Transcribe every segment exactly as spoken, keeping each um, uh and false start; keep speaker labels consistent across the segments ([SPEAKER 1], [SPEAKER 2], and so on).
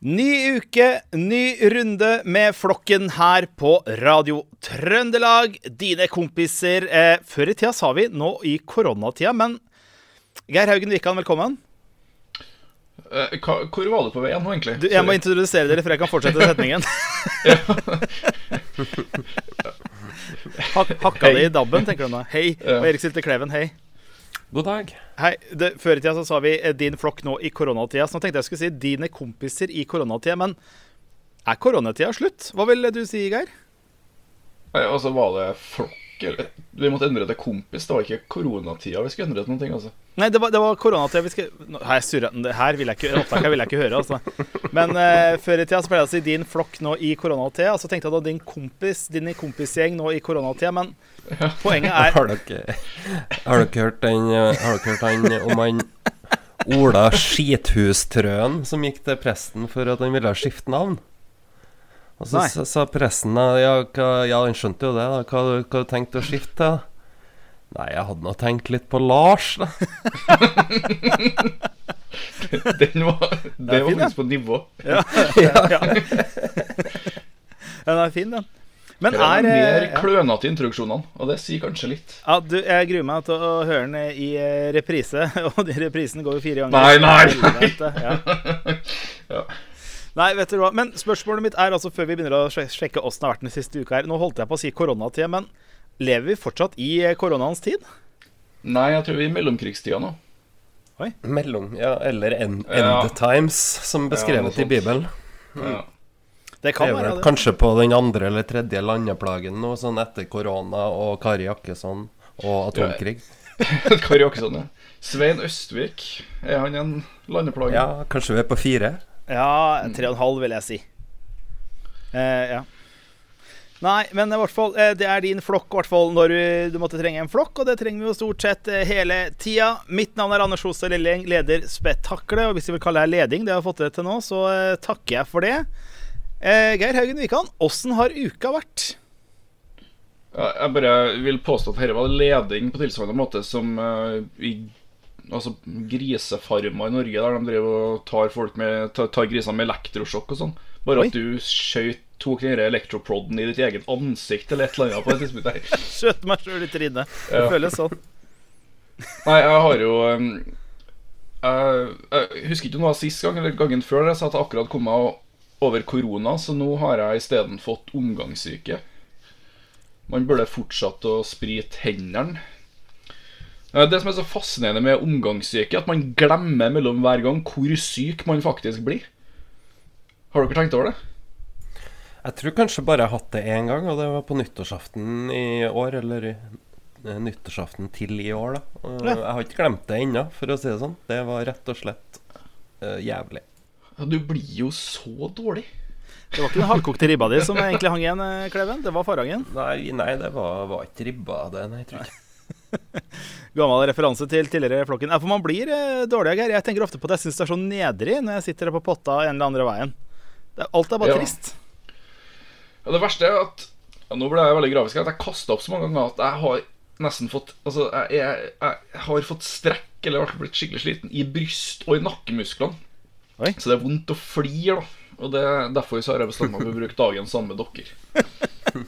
[SPEAKER 1] Ny uke, ny runde med flokken her på Radio Trøndelag. Dine kompiser. Eh, før i tida sa vi nå i koronatida, men Geir Haugen Wikan, velkommen.
[SPEAKER 2] Eh, hvor var du på veien nå, egentlig?
[SPEAKER 1] Du, jeg må introdusere dere, for jeg kan fortsette setningen. Hak, hakka det i dabben, tenker du nå. Hei, og Erik Sylte Kleven, hei.
[SPEAKER 3] God dag.
[SPEAKER 1] Hei, det, før i tida så sa vi eh, din flokk nå i koronatida. Så nå tenkte jeg skulle si dine kompiser i koronatida. Men er koronatida slutt? Hva vil du si, Geir?
[SPEAKER 2] Nei, altså var det flokk eller? Vi måtte endre til kompis. Det var ikke koronatida vi skulle endre til noen ting, altså.
[SPEAKER 1] Nei, det var, det var koronatida vi skulle nå, her, surret, det her vil jeg ikke, opptaket vil jeg ikke høre, altså. Men eh, før i tida så ble det å si din flokk nå i koronatida. Så tenkte jeg da din kompis, din kompisgjeng nå i koronatida. Men ja. Poenget er
[SPEAKER 3] Har dere, har dere hørt den Har dere hørt han om han Ola Skithus-trøen som gikk til presten for at han ville skifte navn? Og så sa, sa presten ja, hva, ja, han skjønte jo det da. Hva, hva du tenkte å skifte til? Nei, jeg hadde nå tenkt litt på Lars da.
[SPEAKER 2] Den var Det var faktisk på nivå.
[SPEAKER 1] Ja, ja, ja. Den er fin, den. Men
[SPEAKER 2] det er, er mer
[SPEAKER 1] ja.
[SPEAKER 2] klønete i introduksjonene, og det sier kanskje litt.
[SPEAKER 1] Ja, du, jeg gruer meg til å høre den i reprise. Og de reprisene går jo fire ganger.
[SPEAKER 2] Nei, nei, nei.
[SPEAKER 1] Ja.
[SPEAKER 2] Ja.
[SPEAKER 1] Nei, vet du hva. Men spørsmålet mitt er altså, før vi begynner å sjekke hvordan det har vært den siste uka her. Nå holdt jeg på å si koronatid, men lever vi fortsatt i koronaens tid?
[SPEAKER 2] Nei, jeg tror vi er i mellomkrigstida nå.
[SPEAKER 1] Oi.
[SPEAKER 3] Mellom, ja, eller end, end
[SPEAKER 2] ja.
[SPEAKER 3] times, som beskrevet ja, i Bibelen.
[SPEAKER 2] Ja.
[SPEAKER 1] Det kan
[SPEAKER 3] det
[SPEAKER 1] være det.
[SPEAKER 3] Kanskje på den andre eller tredje landeplagen nå, sånn etter korona og Kari Jakkesson og atomkrig.
[SPEAKER 2] Ja. Kari Jakkesson, ja. Svein Østvik, er han en landeplage?
[SPEAKER 3] Ja, kanskje vi er på fire?
[SPEAKER 1] Ja, tre og en halv vil jeg si. Eh, ja. Nei, men i hvert fall, det er din flokk i hvert fall når du, du måtte trenge en flokk, og det trenger vi jo stort sett hele tida. Mitt navn er Anders Hostad Lilleng, leder Spetakle, og hvis jeg vil kalle det leding, det har jeg fått det til nå, så eh, takker jeg for det. Eh, Geir Haugen Wikan, hvordan har uka vært?
[SPEAKER 2] Ja, jeg bare vil påstå at dette var leding på tilsvarende måte som uh, i altså, grisefarmer i Norge, der de driver og tar folk med, tar, tar grisene med elektrosjokk og sånn. Bare Oi. At du skjøt tok den elektroprodden i ditt eget ansikt eller et eller annet på det tidspunktet her.
[SPEAKER 1] Skjøt meg selv i trynet. Det
[SPEAKER 2] ja.
[SPEAKER 1] føles sånn.
[SPEAKER 2] Nei, jeg har jo um, jeg, jeg husker ikke noe av sist gang eller gangen før jeg sa at jeg akkurat kom meg over korona, så nå har jeg i stedet fått omgangssyke. Man burde fortsatt å sprite hendene. Det som er så fascinerende med omgangssyke, at man glemmer mellom hver gang hvor syk man faktisk blir. Har dere tenkt over det?
[SPEAKER 3] Jeg tror kanskje bare jeg har hatt det en gang, og det var på nyttårsaften i år, eller nyttårsaften til i år da. Og jeg har ikke glemt det ennå, for å si det sånn. Det var rett og slett uh, jævlig.
[SPEAKER 2] Du blir jo så dårlig.
[SPEAKER 1] Det var ikke den halvkokte ribba di som egentlig hang igjen, Kleven. Det var farangen.
[SPEAKER 3] Nei, nei det var, var ikke ribba det, nei, jeg tror ikke.
[SPEAKER 1] Gammel referanse til tidligere flokken. Ja, for man blir eh, dårlig, Geir. Jeg tenker ofte på at jeg synes det er så nedrig når jeg sitter her på potta en eller andre veien. Det, alt er bare
[SPEAKER 2] ja.
[SPEAKER 1] trist.
[SPEAKER 2] Ja, det verste er at ja, nå ble jeg veldig grafisk at jeg kastet opp så mange ganger at jeg har nesten fått altså, jeg, jeg, jeg har fått strekk, eller i hvert fall blitt skikkelig sliten i bryst og i nakkemusklene. Oi. Så det er vondt å flir da. Og det, derfor så har jeg bestemt meg for å bruke dagen sammen med dere.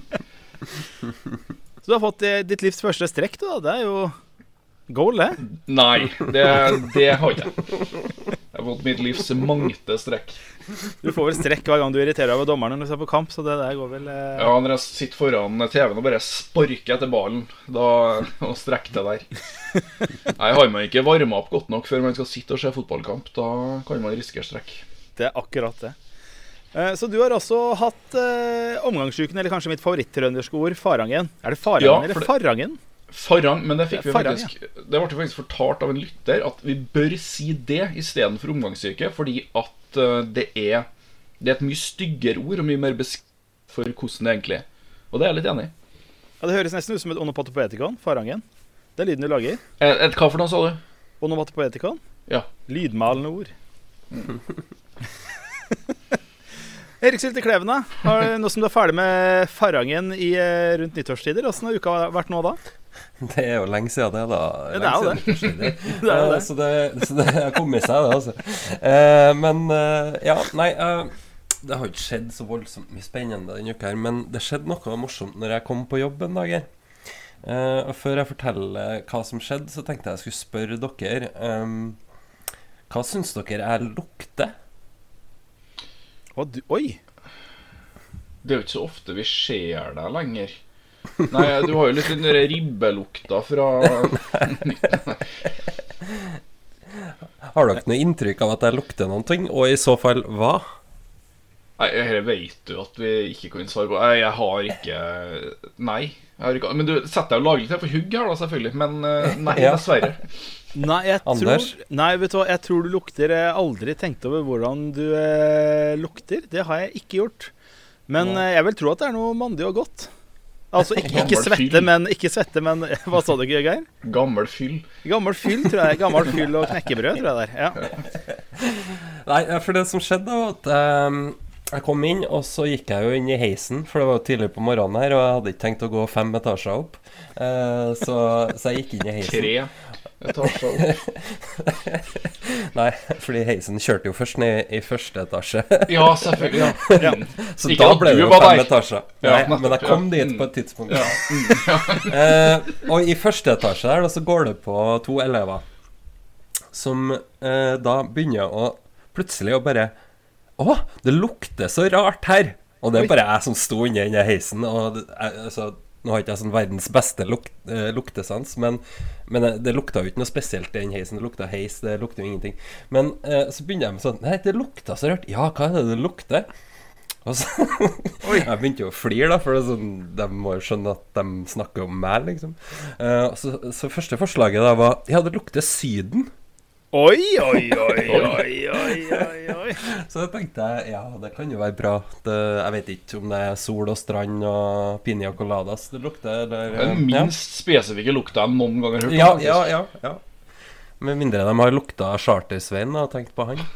[SPEAKER 1] Så du har fått ditt livs første strekk da. Det er jo goal, det.
[SPEAKER 2] Nei, det, det har jeg ikke. Jeg har fått mitt livs mangte strekk.
[SPEAKER 1] Du får vel strekk hver gang du irriterer deg over dommeren når du ser på kamp. Så det der går vel eh...
[SPEAKER 2] Ja, når jeg sitter foran T V-en og bare sparker etter ballen da, og strekker det der. Nei, har man ikke varmet opp godt nok før man skal sitte og se fotballkamp, da kan man risikere strekk. Det
[SPEAKER 1] er akkurat det. eh, Så du har også hatt eh, omgangssyken, eller kanskje mitt favoritt-trønderske ord, farangen. Er det farangen
[SPEAKER 2] ja,
[SPEAKER 1] eller
[SPEAKER 2] det...
[SPEAKER 1] farangen?
[SPEAKER 2] Farang, men det fikk vi
[SPEAKER 1] Farang,
[SPEAKER 2] faktisk ja. Det ble faktisk fortalt av en lytter at vi bør si det i stedet for omgangssyke, fordi at uh, det er Det er et mye styggere ord og mye mer beskrevet for hvordan det egentlig er. Og det er jeg litt enig i.
[SPEAKER 1] Ja, det høres nesten ut som et onomatopoetikon, farangen. Det er lyden du lager.
[SPEAKER 2] Et, et hva for noe, sa du?
[SPEAKER 1] Onomatopoetikon?
[SPEAKER 2] Ja.
[SPEAKER 1] Lydmalende ord. mm. Erik Sylte Kleven, nå som du er ferdig med farangen i, rundt nyttårstider, hvordan har uka vært nå da?
[SPEAKER 3] Det er jo lenge siden det, da.
[SPEAKER 1] Ja, det er jo det.
[SPEAKER 3] det.
[SPEAKER 1] Det er jo det.
[SPEAKER 3] Så det, så det har kommet seg, det, altså. Eh, men eh, ja, nei eh, det har ikke skjedd så voldsomt mye spennende denne uka her, men det skjedde noe morsomt når jeg kom på jobb en dag her. Eh, og før jeg forteller hva som skjedde, så tenkte jeg jeg skulle spørre dere um, hva syns dere jeg lukter?
[SPEAKER 1] Å, du, oi!
[SPEAKER 2] Det er jo ikke så ofte vi ser deg lenger. Nei, du har jo litt den der ribbelukta fra
[SPEAKER 3] Har dere noe inntrykk av at jeg lukter noen ting, og i så fall hva?
[SPEAKER 2] Nei, jeg vet du at vi ikke kan svare på. Nei, jeg har ikke. Nei, jeg har ikke. Men du setter deg jo laglig til for hugg her da, selvfølgelig. Men nei,
[SPEAKER 3] Ja.
[SPEAKER 2] dessverre.
[SPEAKER 1] Nei, jeg tror,
[SPEAKER 3] Anders?
[SPEAKER 1] nei, vet du hva, jeg tror du lukter. Jeg har aldri tenkt over hvordan du eh, lukter. Det har jeg ikke gjort. Men
[SPEAKER 2] Nei.
[SPEAKER 1] eh, jeg vil tro at det er noe mandig og godt. Altså ikke, ikke
[SPEAKER 2] Gammel
[SPEAKER 1] svette,
[SPEAKER 2] fyll.
[SPEAKER 1] men Ikke svette, men hva sa du, Geir?
[SPEAKER 2] Gammel fyll.
[SPEAKER 1] Gammel fyll, tror jeg. Gammel fyll og knekkebrød, tror jeg der. Ja.
[SPEAKER 3] Nei, for det som skjedde da, var at um, jeg kom inn, og så gikk jeg jo inn i heisen, for det var jo tidlig på morgenen her, og jeg hadde ikke tenkt å gå fem etasjer opp. Uh, så, så jeg gikk inn i heisen.
[SPEAKER 2] Tre etasjer opp.
[SPEAKER 3] Nei, fordi heisen kjørte jo først ned i første etasje.
[SPEAKER 2] Ja, selvfølgelig. Ja.
[SPEAKER 1] Ja.
[SPEAKER 3] Så
[SPEAKER 2] Ikke
[SPEAKER 3] da
[SPEAKER 2] at
[SPEAKER 3] ble
[SPEAKER 2] du
[SPEAKER 3] det jo
[SPEAKER 2] var
[SPEAKER 3] fem
[SPEAKER 2] der.
[SPEAKER 3] etasjer.
[SPEAKER 2] Ja,
[SPEAKER 3] Nei,
[SPEAKER 2] nettopp,
[SPEAKER 3] men jeg kom
[SPEAKER 2] ja.
[SPEAKER 3] dit
[SPEAKER 2] Mm.
[SPEAKER 3] på et tidspunkt.
[SPEAKER 2] Ja. Mm, ja.
[SPEAKER 3] Eh, og i første etasje der da, så går det på to elever som eh, da begynner å plutselig å bare Å, det lukter så rart her! Og det
[SPEAKER 1] Oi.
[SPEAKER 3] er bare jeg som sto inni denne heisen. Og det, jeg, altså, nå har ikke jeg sånn verdens beste luk, eh, luktesans, men, men eh, det lukta jo ikke noe spesielt i den heisen. Det lukta heis, det lukta jo ingenting. Men eh, så begynner jeg med sånn Nei, det lukta så rart. Ja, hva er det det lukter? Og så Jeg begynte jo å flire, da, for det er sånn, de må jo skjønne at de snakker om meg, liksom. Eh, så, så første forslaget da var Ja, det lukter Syden.
[SPEAKER 1] Oi, oi, oi, oi, oi, oi, oi.
[SPEAKER 3] Så jeg tenkte jeg, ja, det kan jo være bra. Det, jeg vet ikke om det er sol og strand og piña coladas det lukter, eller
[SPEAKER 2] Den minst spesifikke lukta jeg noen gang har hørt om.
[SPEAKER 3] Ja,
[SPEAKER 2] faktisk.
[SPEAKER 3] ja, ja, ja. Med mindre de har lukta Charter-Svein og tenkt på han.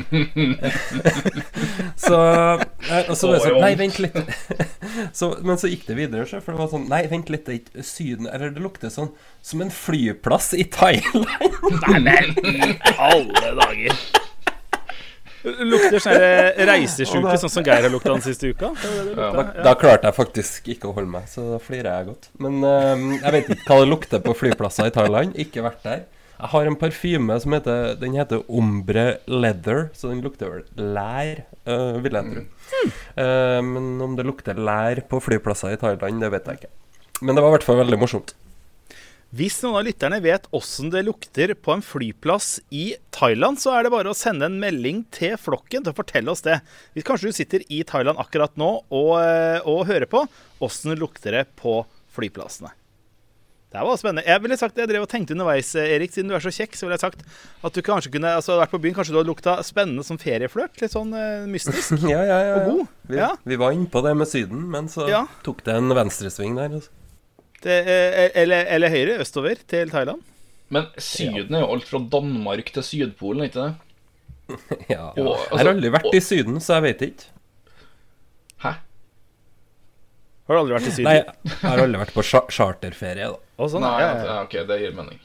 [SPEAKER 3] så nei, og så var det sånn Nei, vent litt. så, men så gikk det videre, så, for det var sånn Nei, vent litt, det er ikke Syden. Eller det lukter sånn som en flyplass i Thailand.
[SPEAKER 1] Nei, men alle dager. Lukter sånn her reisesjuke, sånn som Geir har lukta den siste uka. Det var det det
[SPEAKER 2] Ja.
[SPEAKER 1] lukta,
[SPEAKER 3] Da, da klarte jeg faktisk ikke å holde meg, så da flirer jeg godt. Men eh, jeg vet ikke hva det lukter på flyplasser i Thailand. Ikke vært der. Jeg har en parfyme som heter Den heter Ombre Leather, så den lukter vel lær, uh, vil jeg tro. Eh, men om det lukter lær på flyplasser i Thailand, det vet jeg ikke. Men det var i hvert fall veldig morsomt.
[SPEAKER 1] Hvis noen av lytterne vet hvordan det lukter på en flyplass i Thailand, så er det bare å sende en melding til flokken til å fortelle oss det. Hvis kanskje du sitter i Thailand akkurat nå og, eh, og hører på hvordan det lukter det på flyplassene. Det var spennende. Jeg ville sagt, jeg drev og tenkte underveis, Erik, siden du er så kjekk, så ville jeg sagt at du kanskje kunne, altså vært på byen, kanskje du hadde lukta spennende som ferieflørt, litt sånn eh, mystisk
[SPEAKER 3] ja, ja, ja,
[SPEAKER 1] og
[SPEAKER 3] ja.
[SPEAKER 1] god.
[SPEAKER 3] Vi,
[SPEAKER 1] Ja.
[SPEAKER 3] vi var inne på det med Syden, men så
[SPEAKER 1] Ja.
[SPEAKER 3] tok det en venstresving der. Altså.
[SPEAKER 1] Det, eh, eller, eller høyre, østover til Thailand.
[SPEAKER 2] Men Syden er jo alt fra Danmark til Sydpolen, ikke det?
[SPEAKER 3] ja.
[SPEAKER 2] Og, altså,
[SPEAKER 3] Jeg har aldri vært
[SPEAKER 2] og-
[SPEAKER 3] i Syden, så jeg vet ikke.
[SPEAKER 2] Hæ?
[SPEAKER 1] Har du aldri vært i Syden?
[SPEAKER 3] Nei, jeg har aldri vært på cha charterferie, da.
[SPEAKER 1] Og sånn,
[SPEAKER 2] Nei,
[SPEAKER 1] ja, ja, ja.
[SPEAKER 2] ja, ok, det gir mening.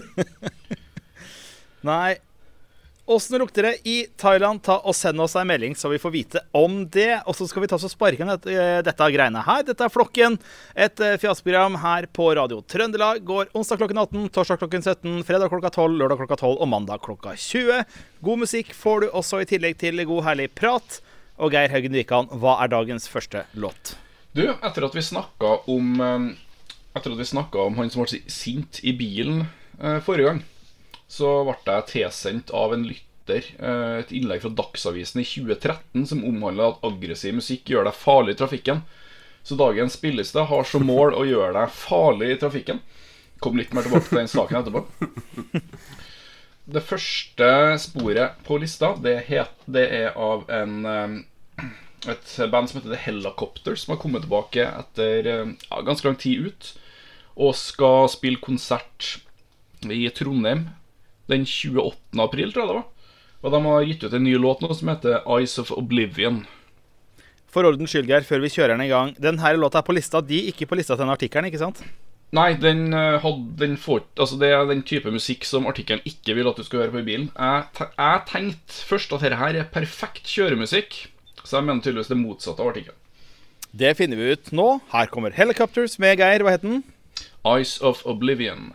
[SPEAKER 1] Nei. Åssen det lukter det i Thailand, ta og send oss en melding så vi får vite om det. Og så skal vi ta oss og sparke inn dette, dette greiene her. Dette er Flokken, et eh, fjasprogram her på Radio Trøndelag. Går onsdag klokken atten, torsdag klokken sytten, fredag klokka tolv, lørdag klokka tolv og mandag klokka tjue. God musikk får du også i tillegg til god, herlig prat. Og Geir Haugen Wikan, hva er dagens første låt?
[SPEAKER 2] Du, etter at vi snakket om eh, Etter at vi snakket om han som ble sint i bilen eh, forrige gang, så ble jeg tilsendt av en lytter eh, et innlegg fra Dagsavisen i tjue tretten som omhandler at aggressiv musikk gjør deg farlig i trafikken. Så dagens spilleliste har som mål å gjøre deg farlig i trafikken. Kom litt mer tilbake til den saken etterpå. Det første sporet på lista, det, het, det er av en eh, et band som heter The Helicopters, som har kommet tilbake etter eh, ja, ganske lang tid ut, og skal spille konsert i Trondheim den tjueåttende april, tror jeg det var. Og de har gitt ut en ny låt nå som heter Eyes of Oblivion.
[SPEAKER 1] For ordens skyld, Geir, før vi kjører den i gang. Den her låta er på lista di, ikke på lista til den artikkelen, ikke sant?
[SPEAKER 2] Nei, den eh, hadde den får, altså det er den type musikk som artikkelen ikke vil at du skal høre på i bilen. Jeg, te- jeg tenkte først at dette her er perfekt kjøremusikk, så jeg mener tydeligvis det motsatte av artikkelen.
[SPEAKER 1] Det finner vi ut nå. Her kommer Helicopters med Geir. Hva heter den?
[SPEAKER 2] Eyes of Oblivion.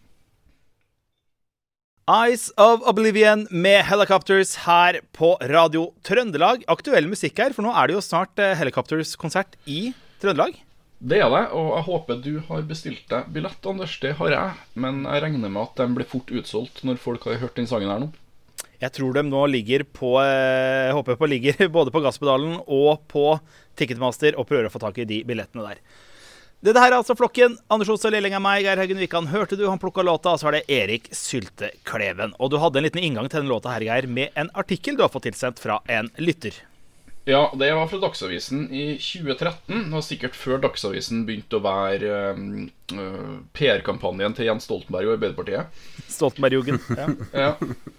[SPEAKER 1] Eyes of Oblivion med Helicopters her på Radio Trøndelag. Aktuell musikk her, for nå er det jo snart eh, Helicopters-konsert i Trøndelag.
[SPEAKER 2] Det er det, og jeg håper du har bestilt deg billett, Anders. Det har jeg, men jeg regner med at den blir fort utsolgt når folk har hørt den sangen her nå.
[SPEAKER 1] Jeg tror de nå ligger på eh, Jeg håper på ligger både på gasspedalen og på Ticketmaster og prøver å få tak i de billettene der. Dette her er altså flokken. Anders Otse Lelling er meg, Geir Haugen Wikan hørte du, han plukket låta, og så er det Erik Sylte Kleven. Og du hadde en liten inngang til den låta her, Geir, med en artikkel du har fått tilsendt fra en lytter.
[SPEAKER 2] Ja, det var fra Dagsavisen i tjue tretten. Det var sikkert før Dagsavisen begynte å være um, uh, P R-kampanjen til Jens Stoltenberg og Arbeiderpartiet.
[SPEAKER 1] Stoltenberg-jugend, ja.
[SPEAKER 2] Ja.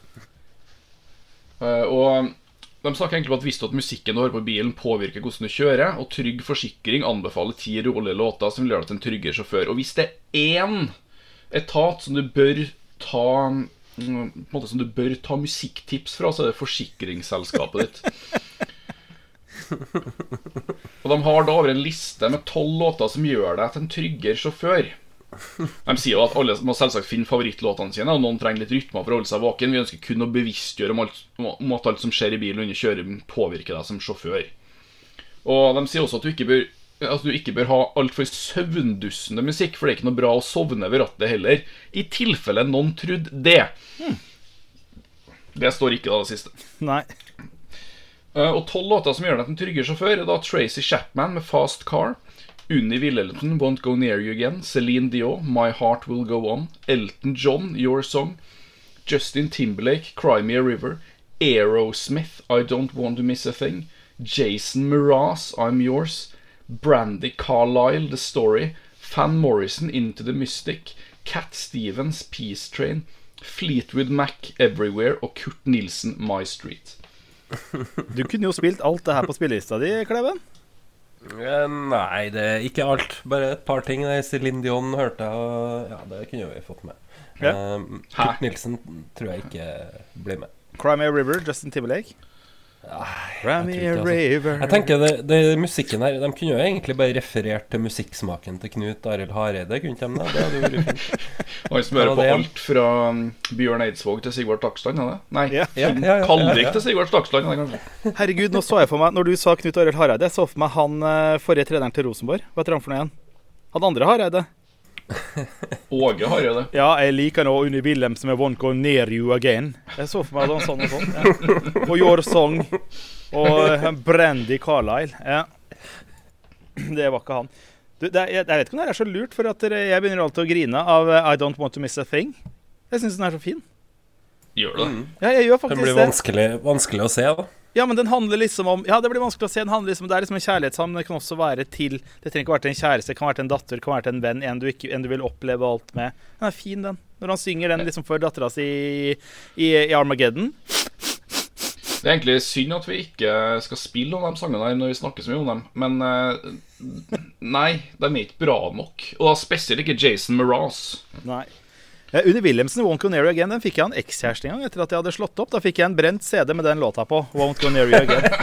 [SPEAKER 2] Uh, og de snakker egentlig om at hvis du at musikken du hører på bilen påvirker hvordan du kjører, og Trygg Forsikring anbefaler ti rolige låter som vil gjøre deg til en tryggere sjåfør. Og hvis det er én etat som du bør ta på en måte som du bør ta musikktips fra, så er det forsikringsselskapet ditt. Og de har da over en liste med tolv låter som gjør deg til en tryggere sjåfør. De sier jo at alle må selvsagt finne favorittlåtene sine, og noen trenger litt rytmer for å holde seg vaken. Vi ønsker kun å bevisstgjøre om, alt, om at alt som skjer i bilen under kjøring påvirker deg som sjåfør. Og de sier også at du ikke bør, at du ikke bør ha alt for søvndussende musikk, for det er ikke noe bra å sovne ved rattet heller, i tilfelle noen trodde det. hmm. Det står ikke da det siste.
[SPEAKER 1] Nei.
[SPEAKER 2] Uh, og tolv låter som gjør deg til en tryggere sjåfør er da Tracy Chapman med Fast Car, Unni Willelton, Won't Go Near You Again, Celine Dion, My Heart Will Go On, Elton John, Your Song, Justin Timberlake, Cry Me a River, Aerosmith, I Don't Want to Miss a Thing, Jason Mraz, I'm Yours, Brandy Carlisle, The Story, Van Morrison, Into the Mystic, Cat Stevens, Peace Train, Fleetwood Mac, Everywhere, og Kurt Nilsen, My Street.
[SPEAKER 1] Du kunne jo spilt alt det her på spillelista di, Kleven.
[SPEAKER 3] Eh, Nei, det er ikke alt. Bare et par ting. Det Celine Dion hørte jeg, og ja, det kunne vi fått med.
[SPEAKER 1] Ja.
[SPEAKER 3] Eh, Kurt Nilsen tror jeg ikke blir med.
[SPEAKER 1] Cry Me a River, Justin Timberlake. Cry Me
[SPEAKER 3] Jeg
[SPEAKER 1] a
[SPEAKER 3] tror ikke, altså.
[SPEAKER 1] River.
[SPEAKER 3] Jeg tenker det, det musikken her, de kunne jo egentlig bare referert til musikksmaken til Knut Arild Hareide, kunne de det? Det hadde jo vært fint.
[SPEAKER 2] Han smører
[SPEAKER 3] Ja,
[SPEAKER 2] på
[SPEAKER 3] det er-
[SPEAKER 2] alt fra um, Bjørn Eidsvåg til Sigvard Dagsland, er det? Nei,
[SPEAKER 1] Ja.
[SPEAKER 3] Ja, ja, ja,
[SPEAKER 2] Kalvik
[SPEAKER 3] ja, ja.
[SPEAKER 2] til Sigvard Dagsland, er det kanskje?
[SPEAKER 1] Herregud, nå så jeg for meg, når du sa Knut Arild Hareide, jeg så for meg han eh, forrige treneren til Rosenborg. Hva heter han for noe igjen? Han andre Hareide.
[SPEAKER 2] Åge har jo det.
[SPEAKER 1] Ja, jeg liker nå Unni Wilhelmsen med Won't Go Near You Again. Jeg så for meg noe sånn og sånn. Ja. Og Your Song. Og eh, Brandy Carlisle. Ja. Det var ikke han. Du, det er, jeg, jeg vet ikke om det er så lurt, for at dere- jeg begynner alltid å grine av eh, I Don't Want to Miss a Thing. Jeg synes den er så fin.
[SPEAKER 2] Gjør det.
[SPEAKER 1] Ja, jeg gjør
[SPEAKER 3] Det
[SPEAKER 1] faktisk
[SPEAKER 3] blir
[SPEAKER 1] det.
[SPEAKER 3] vanskelig, vanskelig å se, da.
[SPEAKER 1] Ja, men den handler liksom om Ja, det blir vanskelig å se. Den handler liksom Det er liksom en kjærlighetshavn, men det kan også være til Det trenger ikke være til en kjæreste, det kan være til en datter, det kan være til en venn, en du, ikke, en du vil oppleve alt med. Den er fin, den. Når han synger den liksom for dattera si i, i, i Armageddon.
[SPEAKER 2] Det er egentlig synd at vi ikke skal spille om de sangene her når vi snakker så mye om dem. Men eh, nei, de er ikke bra nok. Og da spesielt ikke Jason Mraz.
[SPEAKER 1] Nei. Ja, Unni Wilhelmsen, Won't Go Near You Again, den fikk jeg en ekskjæreste en gang etter at jeg hadde slått opp. Da fikk jeg en brent C D med den låta på. Won't Go Near You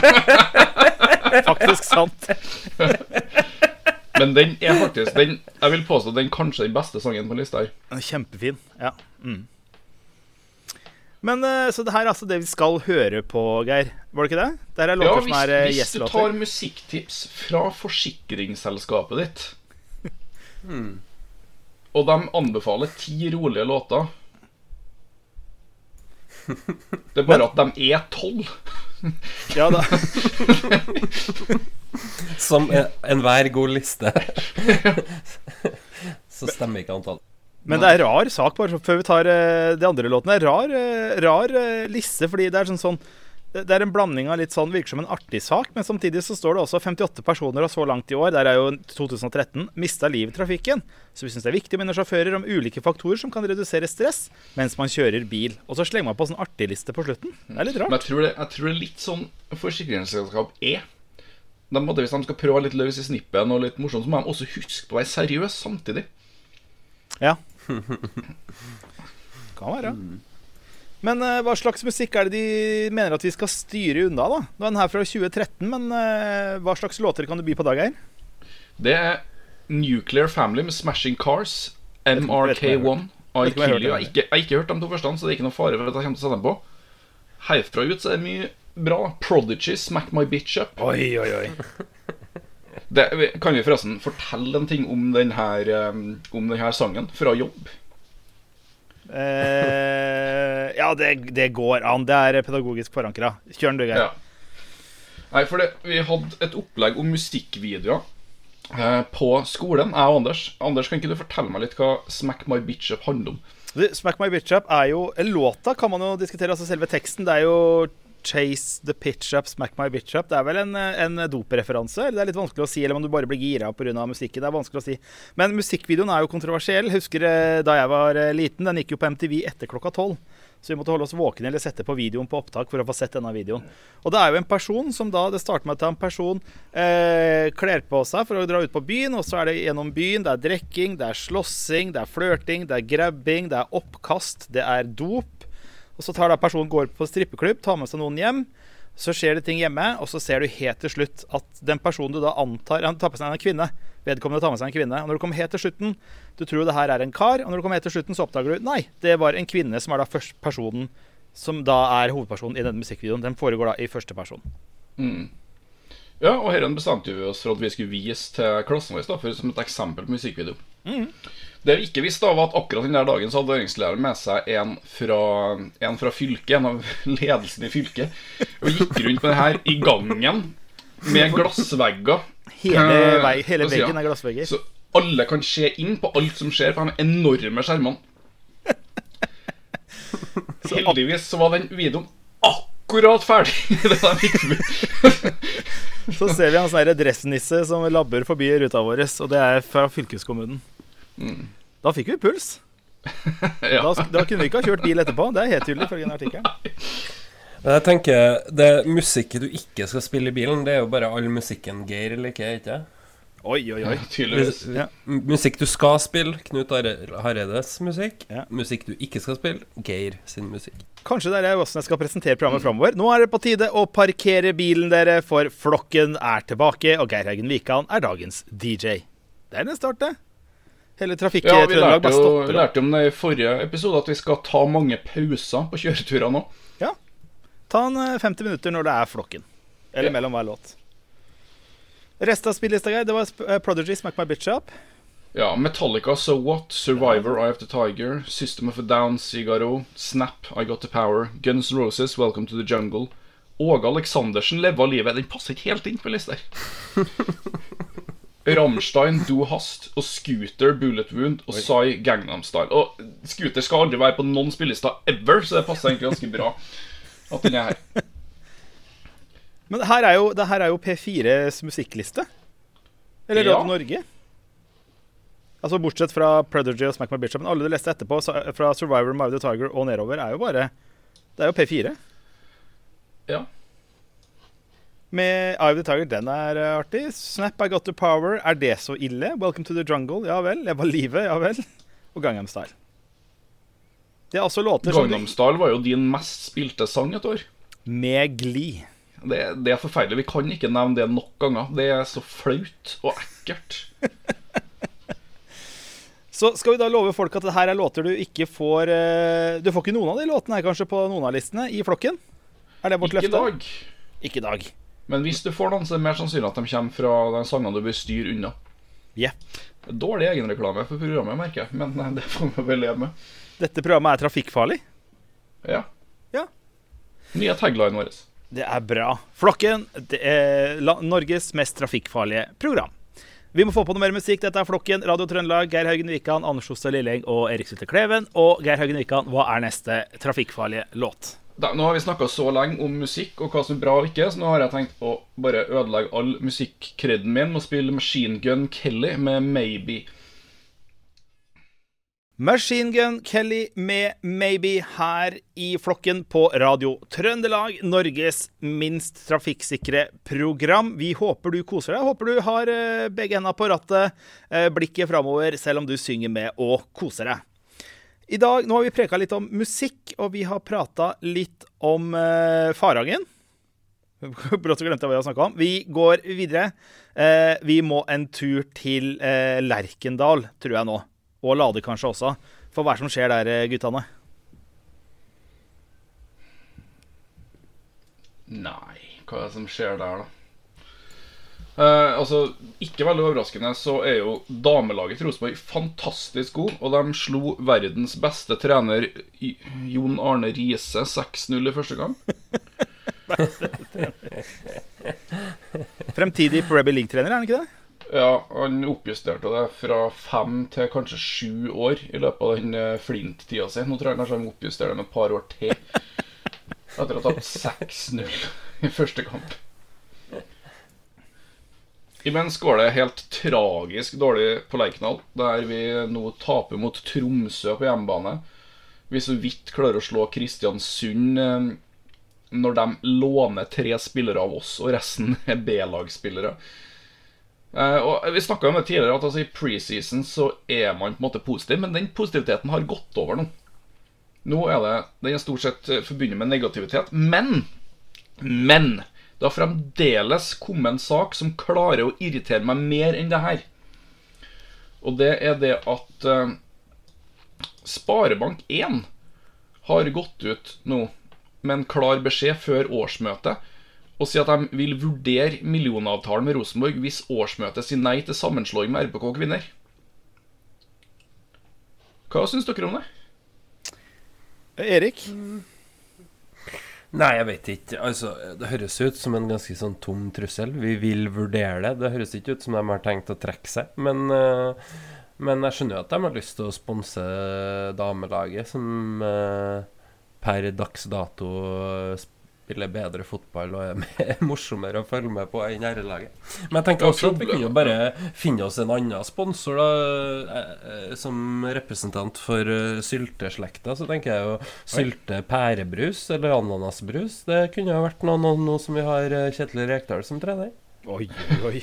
[SPEAKER 1] Again. Faktisk sant.
[SPEAKER 2] Men den er faktisk den, jeg vil påstå den kanskje den beste sangen på lista her.
[SPEAKER 1] Den er kjempefin. Ja. Mm. Men eh, så det her er altså det vi skal høre på, Geir. Var det ikke det? Det her er
[SPEAKER 2] Ja,
[SPEAKER 1] låter som
[SPEAKER 2] hvis,
[SPEAKER 1] er eh,
[SPEAKER 2] hvis du
[SPEAKER 1] gjestlåter.
[SPEAKER 2] tar musikktips fra forsikringsselskapet ditt, og de anbefaler ti rolige låter, det er bare at de er tolv.
[SPEAKER 1] Ja da.
[SPEAKER 3] Som en- enhver god liste. Så stemmer ikke antall.
[SPEAKER 1] Men det er rar sak, bare før vi tar eh, de andre låtene. Rar, eh, rar eh, liste, fordi det er sånn sånn det er en blanding av litt sånn, virker som en artig sak, men samtidig så står det også femtiåtte personer og så langt i år, der er jo to tusen og tretten, mistet livet i trafikken. Så vi synes det er viktig å minne sjåfører om ulike faktorer som kan redusere stress mens man kjører bil. Og så slenger man på sånn artig liste på slutten. Det er litt
[SPEAKER 2] Men
[SPEAKER 1] rart.
[SPEAKER 2] jeg tror det, jeg tror det er litt sånn forsikringsselskap er. De måtte, hvis de skal prøve litt løs i snippen og litt morsomt, så må de også huske på å være seriøs samtidig.
[SPEAKER 1] Ja. Kan være. Men uh, hva slags musikk er det de mener at vi skal styre unna, da? Nå er den her fra tjue tretten, men uh, hva slags låter kan du by på, Dag Eir?
[SPEAKER 2] Det er Nuclear Family med Smashing Cars, M R K one, I Kill You. Jeg har ikke, jeg har ikke hørt de to første, så det er ikke noe fare for at jeg kommer til å sette dem på. Herfra ut så er det mye bra. Prodigy, Smack My Bitch Up.
[SPEAKER 1] Oi, oi, oi.
[SPEAKER 2] Det, kan vi forresten fortelle en ting om denne, um, om denne sangen fra jobb?
[SPEAKER 1] Eh, ja, det, det går an. Det er pedagogisk forankret. Kjør den, du, Geir.
[SPEAKER 2] Ja. Nei, for det, vi hadde et opplegg om musikkvideoer eh, på skolen, jeg og Anders. Anders, kan ikke du fortelle meg litt hva Smack My Bitch Up handler om?
[SPEAKER 1] Smack My Bitch Up er jo låta, kan man jo diskutere. Altså selve teksten, det er jo Chase the pitch up, smack my bitch up. Det er vel en, en dopreferanse. Det er litt vanskelig å si, eller om du bare blir gira på grunn av musikken. Det er vanskelig å si. Men musikkvideoen er jo kontroversiell. Husker da jeg var liten, den gikk jo på M T V etter klokka tolv. Så vi måtte holde oss våkne eller sette på videoen på opptak for å få sett denne videoen. Og det er jo en person som da, det starter med at en person eh, kler på seg for å dra ut på byen, og så er det gjennom byen, det er drekking, det er slåssing, det er flørting, det er grabbing, det er oppkast, det er dop. Og så tar da personen går på strippeklubb, tar med seg noen hjem, så skjer det ting hjemme, og så ser du helt til slutt at den personen du da antar, han tar på seg en kvinne, vedkommende tar med seg en kvinne, og når du kommer helt til slutten, du tror det her er en kar, og når du kommer helt til slutten så oppdager du, nei, det var en kvinne som er da første personen, som da er hovedpersonen i denne musikkvideoen. Den foregår da i første person.
[SPEAKER 2] Mm. Ja, og her bestemte vi oss for at vi skulle vise til klassen vår da, for som et eksempel på musikkvideo. Mm. Det vi ikke visste av var at akkurat denne dagen så hadde øvingslæreren med seg en fra, en fra fylket, en av ledelsen i fylket, og gikk rundt med det her i gangen med glassvegger.
[SPEAKER 1] Hele, vei, hele veggen er glassvegger.
[SPEAKER 2] Så alle kan se inn på alt som skjer på de enorme skjermene. Heldigvis så var den videoen akkurat ferdig. Det var viktig.
[SPEAKER 1] Så ser vi en sånn dressnisse som labber forbi ruta vår, og det er fra fylkeskommunen. Mm. Da fikk vi puls. Ja. da, da kunne vi ikke ha kjørt bil etterpå. Det er helt tydelig ifølge den artikkelen.
[SPEAKER 3] Jeg tenker, det musikk du ikke skal spille i bilen, det er jo bare all musikken Geir liker, ikke?
[SPEAKER 1] Oi, oi, oi.
[SPEAKER 2] Tydeligvis.
[SPEAKER 3] Ja. Musikk du skal spille, Knut Hareides musikk. Ja. Musikk du ikke skal spille, Geir sin musikk.
[SPEAKER 1] Kanskje det er hvordan jeg skal presentere programmet mm. fremover. Nå er det på tide å parkere bilen dere, for flokken er tilbake, og Geir Haugen Wikan er dagens D J. Det er den start, det. Hele trafikk
[SPEAKER 2] ja, vi lærte, jo, vi lærte om det i forrige episode at vi skal ta mange pauser på kjøreturer nå.
[SPEAKER 1] Ja, ta en femti minutter når det er flokken. Eller ja. Mellom hver låt. Resten av spillista, Geir, det var Prodigy, Smack My Bitch Up.
[SPEAKER 2] Ja, Metallica, So What, Survivor, Eye of the Tiger, System of a Down, Cigaro, Snap, I Got the Power, Guns N' Roses, Welcome to the Jungle. Åge Aleksandersen, Leve av livet. Den passer ikke helt inn på lista her. Rammstein, Do Hast og Scooter, Bullet Wound og Psy, Gangnam Style. Og Scooter skal aldri være på noen spillelister ever, så det passer egentlig ganske bra at den er her.
[SPEAKER 1] Men det her er jo, det her er jo P fires musikkliste. Eller Radio ja. Norge. Altså bortsett fra Prodigy og Smack My Bitch Up, men alle du leste etterpå, fra Survivor, Eye of the Tiger og nedover, er jo bare, det er jo P fire.
[SPEAKER 2] Ja.
[SPEAKER 1] Med Eye of the Tiger, den er artig. Snap, I Got the Power, er det så ille? Welcome to the Jungle, ja vel. Leve av livet, ja vel. Og Gangnam Style. Det er også låter som
[SPEAKER 2] Gangnam Style var jo din mest spilte sang et år.
[SPEAKER 1] Med gli.
[SPEAKER 2] Det, det er forferdelig, vi kan ikke nevne det nok ganger. Det er så flaut og ekkelt.
[SPEAKER 1] Så skal vi da love folk at det her er låter du ikke får uh, Du får ikke noen av de låtene her kanskje på noen av listene i flokken? Er det vårt løfte?
[SPEAKER 2] Ikke i dag.
[SPEAKER 1] Ikke i dag.
[SPEAKER 2] Men hvis du får noen, så er det mer sannsynlig at de kommer fra den sangene du bør styre unna.
[SPEAKER 1] Ja.
[SPEAKER 2] Yeah. Dårlig egenreklame for programmet, merker jeg. Men det får vi vel leve med.
[SPEAKER 1] Dette programmet er trafikkfarlig?
[SPEAKER 2] Ja.
[SPEAKER 1] Ja.
[SPEAKER 2] Nye tagline vår.
[SPEAKER 1] Det er bra. Flokken, det er Norges mest trafikkfarlige program. Vi må få på noe mer musikk. Dette er Flokken, Radio Trøndelag, Geir Haugen Wikan, Anders Hostad Lilleng og Erik Sylte Kleven. Og Geir Haugen Wikan, hva er neste trafikkfarlige låt?
[SPEAKER 2] Da, nå har vi snakket så lenge om musikk og hva som er bra og ikke, så nå har jeg tenkt å bare ødelegge all musikkkreden min og spille Machine Gun Kelly med Maybe.
[SPEAKER 1] Machine Gun Kelly med Maybe her i flokken på Radio Trøndelag, Norges minst trafikksikre program. Vi håper du koser deg, håper du har eh, begge hendene på rattet, eh, blikket fremover, selv om du synger med og koser deg. I dag, nå har vi preket litt om musikk, og vi har pratet litt om eh, Farangen. Brått så glemte jeg hva jeg snakket om. Vi går videre. Eh, vi må en tur til eh, Lerkendal, tror jeg nå. Og Lade kanskje også. For hva er det som skjer der, guttene?
[SPEAKER 2] Nei, hva er det som skjer der da? Eh, altså, ikke veldig overraskende så er jo damelaget til Rosenborg fantastisk god, og de slo verdens beste trener Jon Arne Riise seks null i første gang.
[SPEAKER 1] Fremtidig Premier League-trener, er han ikke det?
[SPEAKER 2] Ja, han oppjusterte det fra fem til kanskje sju år i løpet av den Flint-tida sin. Nå tror jeg kanskje han oppjusterer det med et par år til, etter å ha tatt seks null i første kamp. Imens går det helt tragisk dårlig på Lerkendal, der vi nå taper mot Tromsø på hjemmebane. Vi så vidt klarer å slå Kristiansund når de låner tre spillere av oss, og resten er B-lagspillere. Uh, og vi snakket om det tidligere, at altså, i preseason så er man på en måte positiv, men den positiviteten har gått over nå. Nå er det, den er stort sett forbundet med negativitet, men, men, det har fremdeles kommet en sak som klarer å irritere meg mer enn det her. Og det er det at uh, Sparebank én har gått ut nå med en klar beskjed før årsmøtet, og sier at de vil vurdere millionavtalen med Rosenborg hvis årsmøtet sier nei til sammenslåing med R B K Kvinner. Hva synes dere om det?
[SPEAKER 1] Erik?
[SPEAKER 3] Nei, jeg vet ikke. Altså, det høres ut som en ganske sånn tom trussel. Vi vil vurdere det. Det høres ikke ut som de har tenkt å trekke seg. Men, uh, men jeg skjønner jo at de har lyst til å sponse damelaget, som uh, per dags dato spiller bedre fotball og er mer morsommere å følge med på enn herrelaget. Men jeg tenker også at vi kunne jo bare finne oss en annen sponsor da, som representant for sylteslekta. Så tenker jeg jo sylte pærebrus eller ananasbrus. Det kunne jo vært noe, noe, noe som vi har Kjetil Rekdal som trener.
[SPEAKER 1] Oi, oi.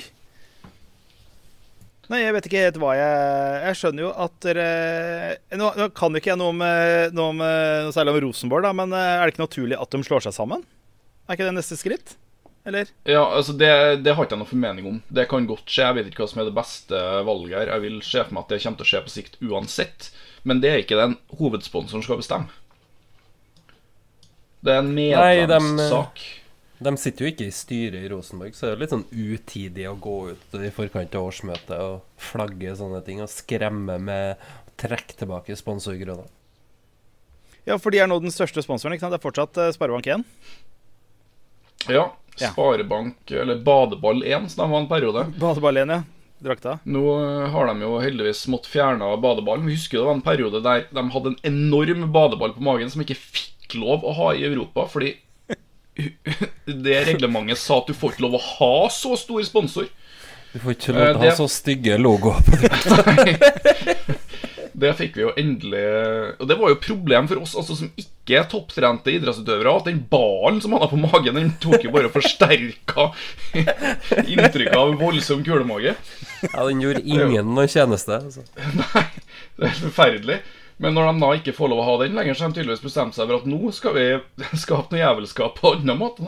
[SPEAKER 1] Nei, jeg vet ikke helt hva jeg... Jeg skjønner jo at dere... Nå, nå kan jo ikke jeg noe om, noe om noe særlig om Rosenborg da, men er det ikke naturlig at de slår seg sammen? Er ikke det neste skritt? Eller?
[SPEAKER 2] Ja, altså det, det har ikke jeg noe formening om. Det kan godt skje, jeg vet ikke hva som er det beste valget her. Jeg vil se for meg at det kommer til å skje på sikt uansett. Men det er ikke den hovedsponsoren skal bestemme. Det er en medlemssak.
[SPEAKER 3] De sitter jo ikke i styret i Rosenborg, så det er jo litt sånn utidig å gå ut i forkant av årsmøtet og flagge sånne ting, og skremme med å trekke tilbake sponsorgrønner.
[SPEAKER 1] Ja, for de er nå den største sponsoren, ikke sant? Det er fortsatt uh, Sparebank én.
[SPEAKER 2] Ja, Sparebank, ja. Eller Badeball én, som de var en periode.
[SPEAKER 1] Badeball én, ja. Drakta.
[SPEAKER 2] Nå har de jo heldigvis måttet fjerne badeballen. Vi husker det var en periode der de hadde en enorm badeball på magen som ikke fikk lov å ha i Europa, fordi det reglementet sa at du får ikke lov å ha så stor sponsor.
[SPEAKER 3] Du får ikke lov til å ha så stygge logoer på det.
[SPEAKER 2] Det fikk vi jo endelig. Og det var jo et problem for oss altså, som ikke er topptrente idrettsutøvere, at den ballen som han har på magen, den tok jo bare og forsterket inntrykket av voldsom kulemage.
[SPEAKER 3] Ja, den gjorde ingen noen tjeneste altså.
[SPEAKER 2] Nei, det er forferdelig. Men når de da ikke får lov å ha den lenger, så har de tydeligvis bestemt seg for at nå skal vi skape noe jævelskap på andre måter.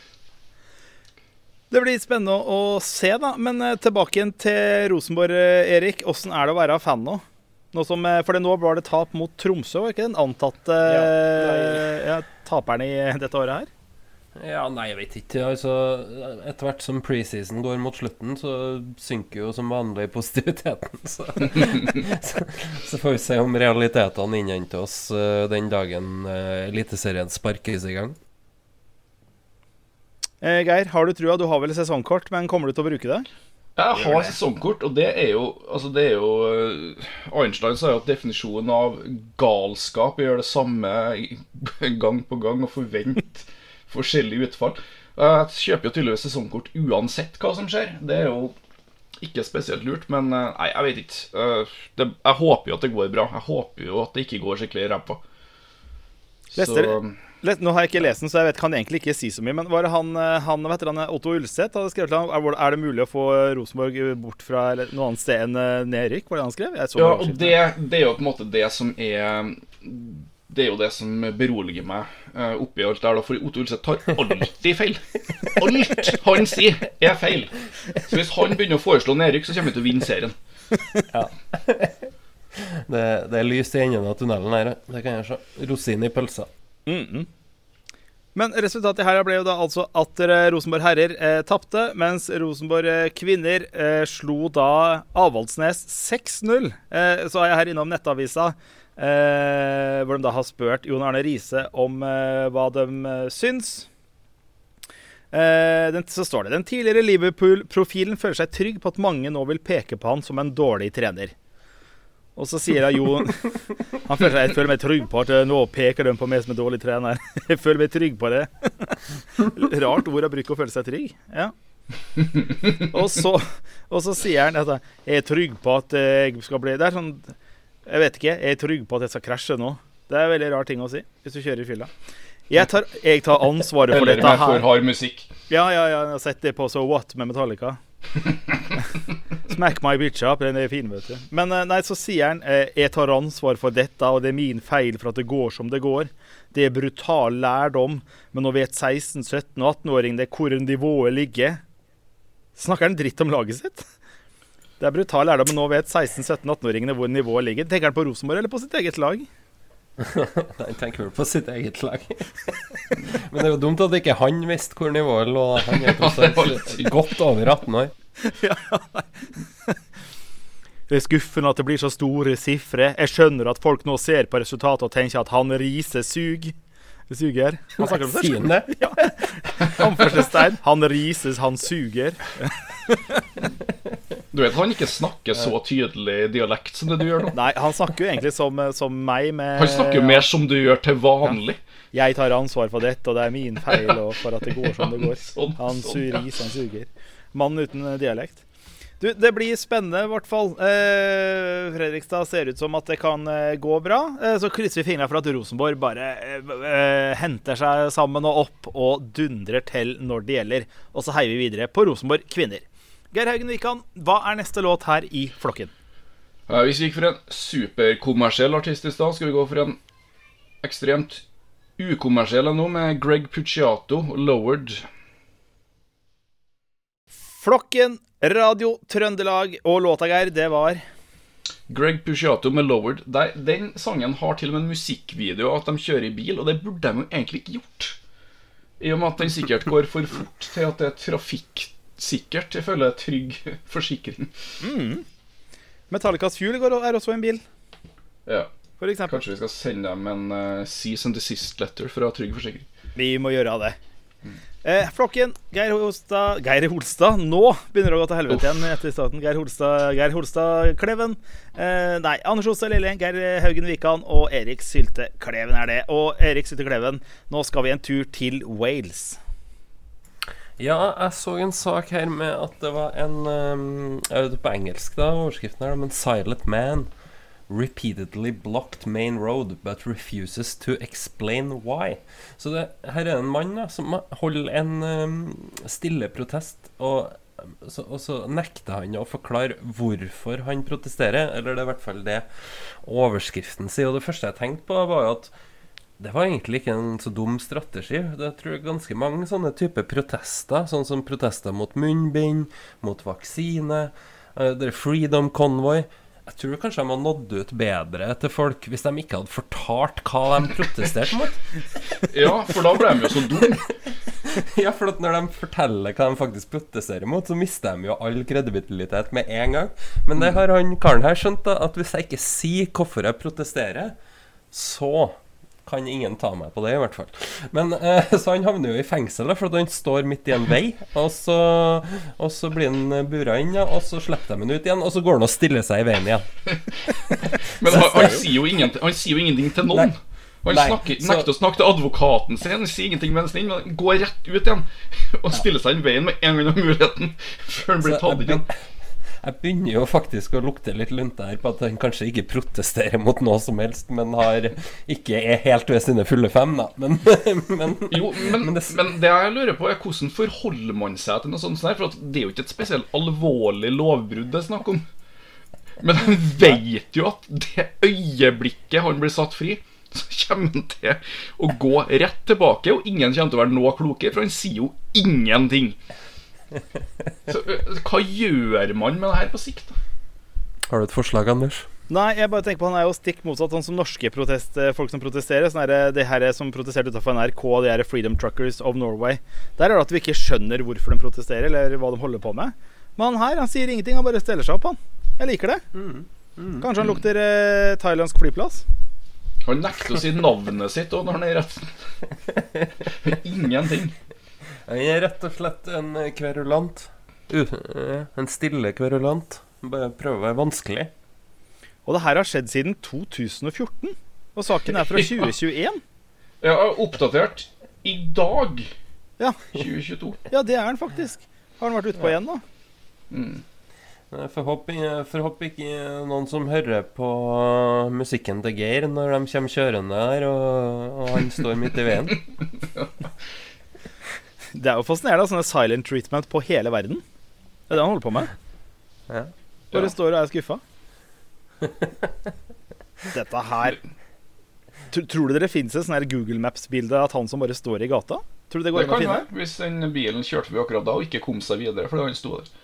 [SPEAKER 1] Det blir spennende å se da, men tilbake igjen til Rosenborg, Erik. Hvordan er det å være fan nå? Nå som, for det nå var det tap mot Tromsø, var ikke den antatte ja, ja, taperen i dette året her?
[SPEAKER 3] Ja, nei, jeg vet ikke. Altså, etter hvert som preseason går mot slutten, så synker jo som vanlig positiviteten. Så, så, så får vi se om realitetene innhenter oss uh, den dagen uh, Eliteserien sparkes i gang.
[SPEAKER 1] Eh, Geir, har du trua? Du har vel sesongkort, men kommer du til å bruke det?
[SPEAKER 2] Jeg har sesongkort, og det er jo, altså det er jo Einstein sa jo at definisjonen av galskap gjør det samme gang på gang og forvent forskjellige utfall. Jeg kjøper jo tydeligvis sesongkort uansett hva som skjer. Det er jo ikke spesielt lurt, men nei, jeg vet ikke. Uh, det, jeg håper jo at det går bra. Jeg håper jo at det ikke går skikkelig ræva.
[SPEAKER 1] Så nå har jeg ikke lest den, så jeg vet, kan egentlig ikke si så mye. Men var det han, han vet du, Otto Ulseth hadde skrevet til ham, er det mulig å få Rosenborg bort fra noe annet sted enn nedrykk? Var det han skrev?
[SPEAKER 2] Ja, og det, det er jo på en måte det som er Det er jo det som beroliger meg uh, oppi alt der da, for Otto Ulseth tar alltid feil. Alt han sier er feil. Så hvis han begynner å foreslå nedrykk, så kommer vi til å vinne serien.
[SPEAKER 3] Ja. Det, det er lys i enden av tunnelen her. Det kan jeg se. Rosin i pølsa.
[SPEAKER 1] Mm-mm. Men resultatet her ble jo da altså at Rosenborg herrer eh, tappte, mens Rosenborg eh, kvinner eh, slo da Avaldsnes seks null. Eh, så er jeg her innom Nettavisa, eh, hvor de da har spurt Jon Arne Riise om eh, hva de eh, syns. Eh, den, så står det: den tidligere Liverpool-profilen føler seg trygg på at mange nå vil peke på han som en dårlig trener. Og så sier jeg jo Han føler seg, jeg føler meg trygg på at nå peker de på meg som en dårlig trener. Jeg føler meg trygg på det. Rart ord å bruke å føle seg trygg. Ja. Og så, og så sier han at jeg er trygg på at jeg skal bli Det er sånn, jeg vet ikke, jeg er trygg på at jeg skal krasje nå. Det er en veldig rar ting å si hvis du kjører i fylla. Jeg tar, jeg tar ansvaret for dette her.
[SPEAKER 2] Eller med for hard musikk.
[SPEAKER 1] Ja, ja, ja, jeg har sett det på So What med Metallica. Smack my bitch up, den er fin, vet du. Men nei, så sier han jeg tar ansvar for dette, og det er min feil for at det går som det går. Det er brutal lærdom, men nå vet seksten-, sytten- og atten-åring det hvor nivået ligger. Snakker han dritt om laget sitt? Det er brutal lærdom, men nå vet seksten-, sytten-, atten-åringene hvor nivået ligger. Tenker han på Rosenborg eller på sitt eget lag?
[SPEAKER 3] Han tenker vel på sitt eget lag. Men det er jo dumt at ikke han visste hvor nivået lå. Han er også godt over atten år.
[SPEAKER 1] Ja, det er skuffende at det blir så store siffre. Jeg skjønner at folk nå ser på resultatet og tenker at han Riise sug Suger. Han snakker om
[SPEAKER 3] det selv.
[SPEAKER 1] Ja. Han første stein. Han Riise, han suger.
[SPEAKER 2] Du vet, han ikke snakker så tydelig dialekt som det du gjør nå.
[SPEAKER 1] Nei, han snakker jo egentlig som, som meg med,
[SPEAKER 2] Han snakker jo mer som du gjør til vanlig.
[SPEAKER 1] Ja. Jeg tar ansvar for dette, og det er min feil, og for at det går som det går. Han suger, han suger. Mann uten dialekt. Du, det blir spennende i hvert fall. Eh, Fredrikstad ser ut som at det kan eh, gå bra. Eh, så krysser vi fingrene for at Rosenborg bare eh, eh, henter seg sammen og opp og dundrer til når det gjelder. Og så heier vi videre på Rosenborg kvinner. Geir Haugen Wikan, hva er neste låt her i flokken?
[SPEAKER 2] Eh, hvis vi gikk for en superkommersiell artist i sted, skal vi gå for en ekstremt ukommersiell nå med Greg Puciato, Lowered.
[SPEAKER 1] Flokken, Radio Trøndelag og låta, Geir, det var
[SPEAKER 2] Greg Puciato med Lowered. Der, den sangen har til og med en musikkvideo at de kjører i bil, og det burde de jo egentlig ikke gjort. I og med at den sikkert går for fort til at det er trafikksikkert, jeg føler trygg forsikring.
[SPEAKER 1] Mm. Metallicas Fuel er også en bil.
[SPEAKER 2] Ja,
[SPEAKER 1] for eksempel.
[SPEAKER 2] Kanskje vi skal sende dem en uh, cease and desist letter fra trygg forsikring.
[SPEAKER 1] Vi må gjøre det. Mm. Eh, flokken, Geir Holstad Geir Holstad, nå begynner det å gå til helvete igjen etter starten. Geir Holstad, Geir Holstad Kleven eh, Nei, Anders Holstad Liljen, Geir Haugen Wikan og Erik Sylte Kleven er det. Og Erik Sylte Kleven, nå skal vi en tur til Wales.
[SPEAKER 3] Ja, jeg så en sak her med at det var en um, jeg vet på engelsk da, overskriften her, men Silent Man repeatedly blocked main road but refuses to explain why. Så det, her er en mann da, som holder en um, stille protest, og så, og så nekter han å forklare hvorfor han protesterer, eller det er i hvert fall det overskriften sier. Og det første jeg tenkte på var jo at det var egentlig ikke en så dum strategi. Det tror jeg ganske mange sånne typer protester, sånn som protester mot munnbind, mot vaksine, uh, det er Freedom Convoy. Jeg tror kanskje de har nådd ut bedre til folk hvis de ikke hadde fortalt hva de protesterte mot.
[SPEAKER 2] Ja, for da ble de jo så dum.
[SPEAKER 3] Ja, for at når de forteller hva de faktisk protesterer mot, så mister de jo all kredibilitet med en gang. Men det har han karen her skjønt da, at hvis jeg ikke sier hvorfor jeg protesterer, så kan ingen ta meg på det i hvert fall. Men eh, så han havner jo i fengsel da, for at han står midt i en vei, og så, og så blir han buret inn, ja, og så slipper de han ut igjen, og så går han og stiller seg i veien igjen.
[SPEAKER 2] Men han, han, sier jo ingenting, han sier jo ingenting til noen. Nei. Han
[SPEAKER 3] Nei,
[SPEAKER 2] snakker,
[SPEAKER 3] så...
[SPEAKER 2] nekter å snakke til advokaten sin. Han sier ingenting mens han men går rett ut igjen og stiller seg i veien med en gang av muligheten før han blir tatt igjen.
[SPEAKER 3] Jeg begynner jo faktisk å lukte litt lunte her på at han kanskje ikke protesterer mot noe som helst, men har ikke er helt ved sine fulle fem, da. Men, men,
[SPEAKER 2] jo, men, men, det, men det jeg lurer på er hvordan forholder man seg til noe sånt her? For det er jo ikke et spesielt alvorlig lovbrudd det er snakk om. Men han vet jo at det øyeblikket han blir satt fri, så kommer han til å gå rett tilbake, og ingen kommer til å være noe klokere, for han sier jo ingenting. Så hva gjør man med det her på sikt da?
[SPEAKER 3] Har du et forslag, Anders?
[SPEAKER 1] Nei, jeg bare tenker på han er jo stikk motsatt sånn som norske protest, folk som protesterer. Sånn er det her som protesterte utenfor N R K, de her Freedom Truckers of Norway. Der er det at vi ikke skjønner hvorfor de protesterer, eller hva de holder på med. Men han her, han sier ingenting, han bare steller seg opp, han. Jeg liker det. Mm. Mm. Kanskje han lukter eh, thailandsk flyplass.
[SPEAKER 2] Han nekter å si navnet sitt også når han er i retten. Ingenting.
[SPEAKER 3] Han er rett og slett en kverulant. Uh, en stille kverulant. Bare prøver å være vanskelig.
[SPEAKER 1] Og det her har skjedd siden to tusen og fjorten. Og saken er fra tjue tjueen.
[SPEAKER 2] Ja, oppdatert i dag.
[SPEAKER 1] Ja.
[SPEAKER 2] tjue tjueto.
[SPEAKER 1] Ja, det er den faktisk. Har den vært ute på igjen da?
[SPEAKER 2] Mm.
[SPEAKER 3] For håper ikke noen som hører på musikken til Geir når de kommer kjørende der, og, og han står midt i veien.
[SPEAKER 1] Det er jo fascinerende, sånne silent treatment på hele verden. Det er det han holder på med.
[SPEAKER 3] Ja.
[SPEAKER 1] Bare
[SPEAKER 2] Ja.
[SPEAKER 1] står og er skuffa. Dette her Tr- Tror du det finnes et sånn her Google Maps-bilde at han som bare står i gata? Tror du det går
[SPEAKER 2] Det
[SPEAKER 1] inn å
[SPEAKER 2] kan
[SPEAKER 1] finne?
[SPEAKER 2] være, hvis den bilen kjørte vi akkurat da og ikke kom seg videre, fordi han sto der.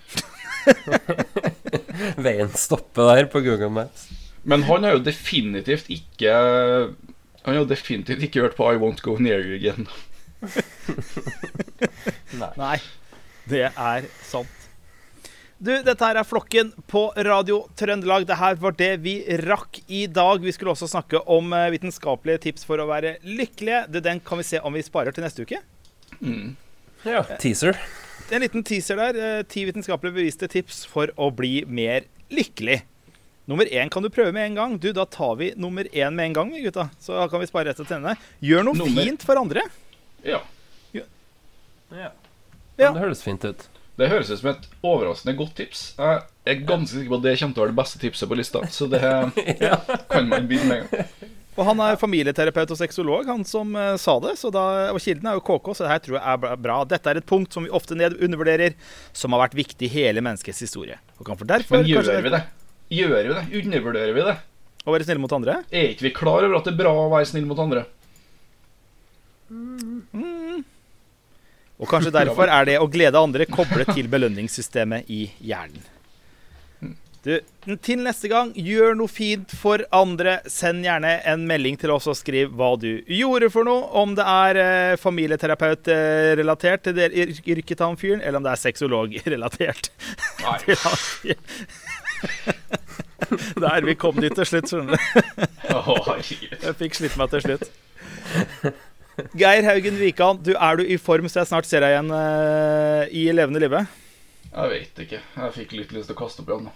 [SPEAKER 3] Veien stopper der på Google Maps.
[SPEAKER 2] Men han har jo definitivt ikke Han har jo definitivt ikke hørt på I Won't Go Near You Again.
[SPEAKER 3] Nei.
[SPEAKER 1] Nei, det er sant. Du, dette her er Flokken på Radio Trøndelag. Det her var det vi rakk i dag. Vi skulle også snakke om eh, vitenskapelige tips for å være lykkelige. Det, den kan vi se om vi sparer til neste uke.
[SPEAKER 2] Mm.
[SPEAKER 3] Ja, teaser.
[SPEAKER 1] En liten teaser der. Eh, ti vitenskapelige beviste tips for å bli mer lykkelig. Nummer én kan du prøve med en gang. Du, da tar vi nummer én med en gang, gutta. Så kan vi spare rett til henne. Gjør noe
[SPEAKER 2] Nummer-
[SPEAKER 1] fint for andre.
[SPEAKER 2] Ja,
[SPEAKER 3] Ja.
[SPEAKER 1] Ja.
[SPEAKER 3] Det høres fint ut.
[SPEAKER 2] det høres ut som et overraskende godt tips. Jeg er ganske sikker på at det kommer til å være det beste tipset på lista, så det kan man begynne med en gang.
[SPEAKER 1] Og han er familieterapeut og sexolog, han som uh, sa det. Så da, og kilden er jo K K, så det her tror jeg er bra- bra. Dette er et punkt som vi ofte ned undervurderer, som har vært viktig i hele menneskets historie. Og kan for derfor,
[SPEAKER 2] Men gjør
[SPEAKER 1] kanskje-
[SPEAKER 2] vi det? Gjør vi det? Undervurderer vi det?
[SPEAKER 1] Å være snill mot andre?
[SPEAKER 2] Er ikke vi klar over at det er bra å være snill mot andre?
[SPEAKER 1] Og kanskje derfor er det å glede andre koblet til belønningssystemet i hjernen. Du, til neste gang, gjør noe fint for andre. Send gjerne en melding til oss og skriv hva du gjorde for noe. Om det er eh, familieterapeut-relatert til det yr- yrket til han fyren, eller om det er sexolog-relatert.
[SPEAKER 2] Nei.
[SPEAKER 1] til han fyren. Der vi kom dit til slutt, skjønner du.
[SPEAKER 2] Å, herregud.
[SPEAKER 1] Jeg fikk slitt meg til slutt. Geir Haugen Wikan, du, er du i form så jeg snart ser deg igjen eh, i levende live?
[SPEAKER 2] Jeg vet ikke. Jeg fikk litt lyst til å kaste opp igjen.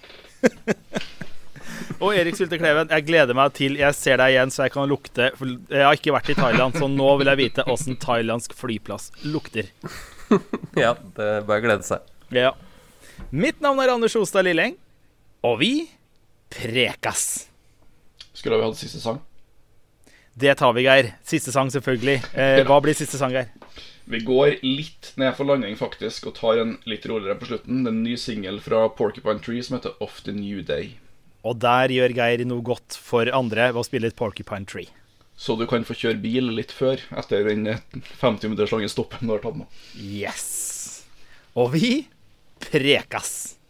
[SPEAKER 1] Og Erik Sylte Kleven, jeg gleder meg til jeg ser deg igjen så jeg kan lukte. For jeg har ikke vært i Thailand, så nå vil jeg vite hvordan thailandsk flyplass lukter.
[SPEAKER 3] Ja, det er bare å glede seg.
[SPEAKER 1] Ja. Mitt navn er Anders Ostad Lilleng, og vi prekas.
[SPEAKER 2] Skulle vi hatt siste sang?
[SPEAKER 1] Det tar vi, Geir. Siste sang, selvfølgelig. Eh, hva blir siste sang, Geir?
[SPEAKER 2] Vi går litt ned for landing faktisk og tar en litt roligere på slutten. Det er en ny single fra Porcupine Tree som heter Of the New Day.
[SPEAKER 1] Og der gjør Geir noe godt for andre ved å spille et Porcupine Tree.
[SPEAKER 2] Så du kan få kjøre bil litt før, etter den femti minutters lange stoppen du har tatt nå.
[SPEAKER 1] Yes. Og vi prekas.